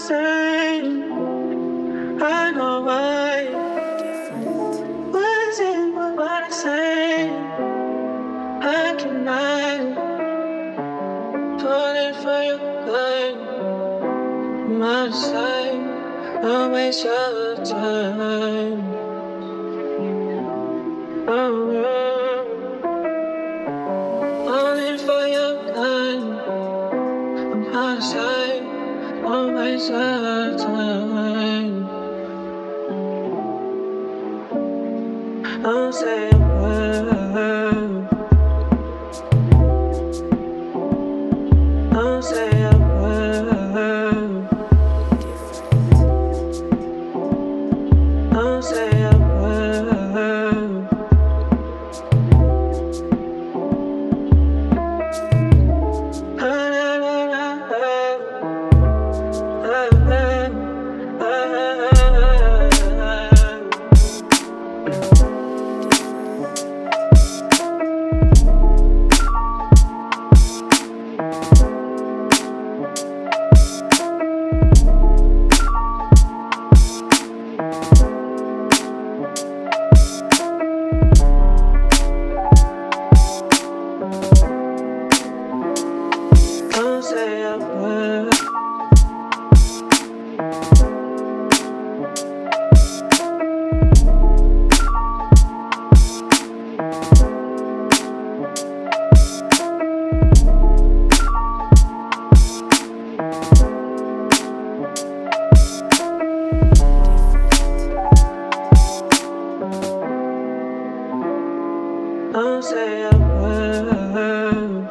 same. I know why. Was it what I say? How can I fall in for your line? My side, don't waste your time. Falling for your line. I'm out of sight, don't waste your time. Don't say a word. Don't say a word. Don't say a word. Don't say a word. Don't say a word.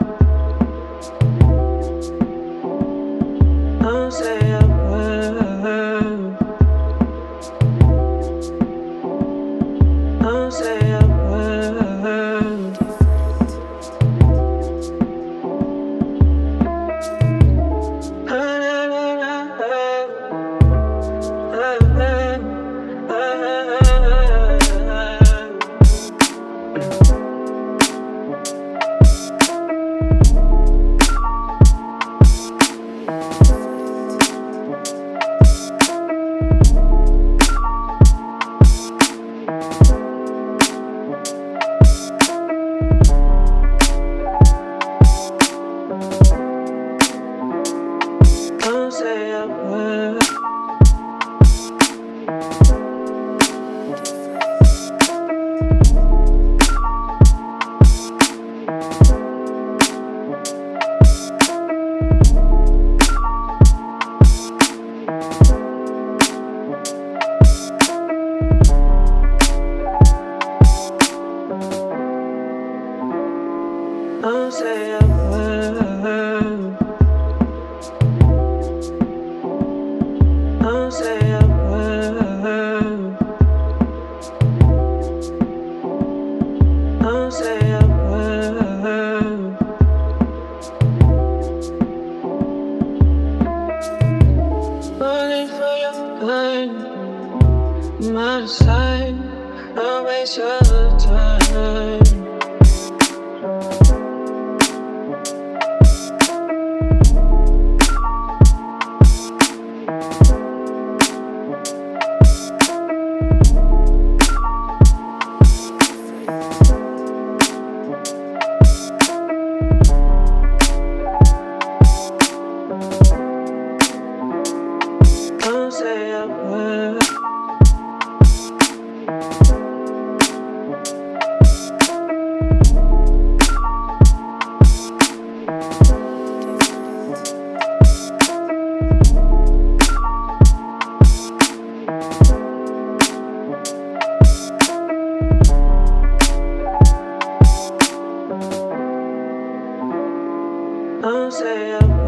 Don't say a word. Don't say a word. Don't say a word. Don't say a word. Don't say a word. Don't say a word. Falling for your line. I'm out of sight, don't waste your time. Don't say a word. Don't say a word.